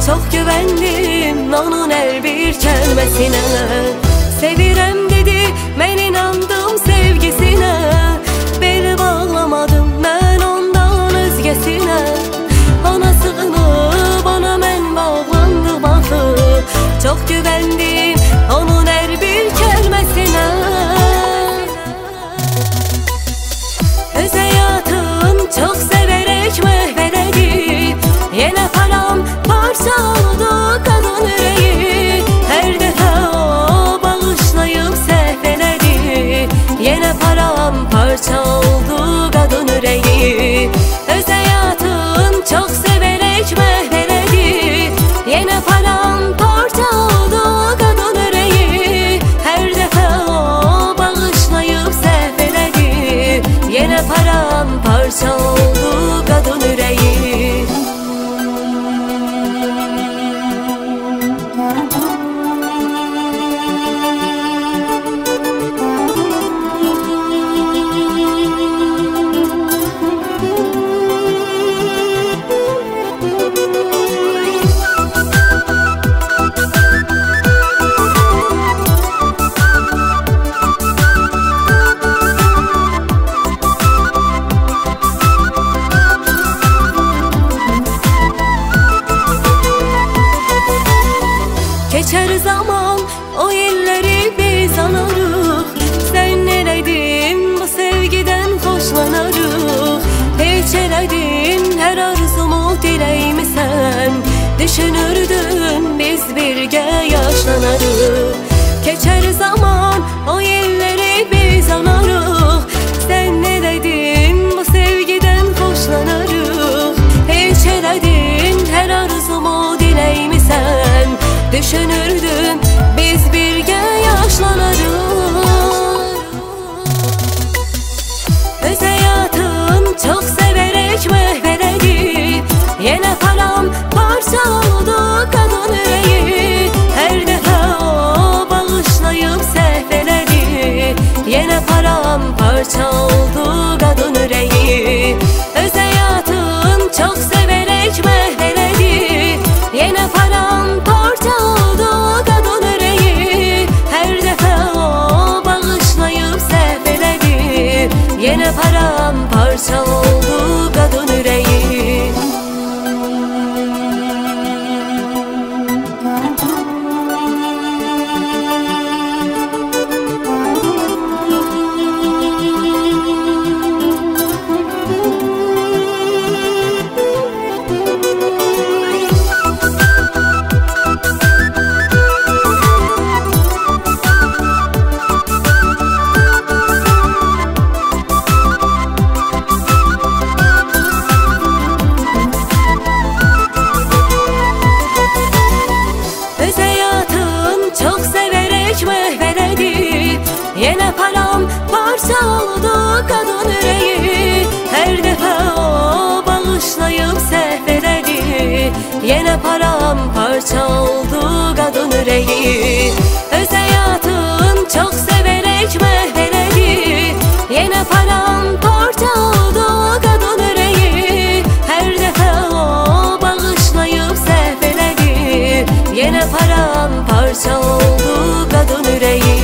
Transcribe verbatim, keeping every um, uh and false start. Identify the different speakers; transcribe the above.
Speaker 1: Çok güvendim onun her bir kelimesine. Sevirem dedi, ben inandım sevgisine. Bel bağlamadım ben ondan özgesine. Anasını bana ben bağlandım ahı. Çok güvendim onun her bir kelimesine. Öz hayatın çok severek mehveledi. Yine param parça oldu kadın yüreği. Her defa o bağışlayıp sehveledi. Yine param parça oldu kadın yüreği. Öz hayatın çok severek mehveledi. Yine param parça oldu kadın yüreği. Her defa o bağışlayıp sehveledi. Yine param parça oldu kadın yüreği. Geçer zaman o illeri biz anarıq. Sen nereydin bu sevgiden hoşlanarıq. Hiç eledin her arzumu dileyimi sen. Düşünürdün biz birge yaşlanarıq. Geçer zaman o illeri biz anarıq. Sen nereydin bu sevgiden hoşlanarıq. Hiç eledin her arzumu dileyimi sen. Düşünürdüm biz birge yaşlanarıq. Öz hayatın çok severek mehveledi. Yine param parça oldu kadın yüreği. Her defa o bağışlayıp sehveledi. Yine param parça oldu kadın yüreği. Öz hayatın çok severek mehveledi. Yine param parça oldu kadın yüreği. Her defa o bağışlayıp sehveledi. Yine param parça oldu kadın yüreği. Yine param parça oldu kadın yüreği. Her defa o bağışlayıp sehveledi. Yine param parça oldu kadın yüreği. Öz hayatın çok severek mehveledi. Yine param parça oldu kadın yüreği. Her defa o bağışlayıp sehveledi. Yine param parça oldu kadın yüreği.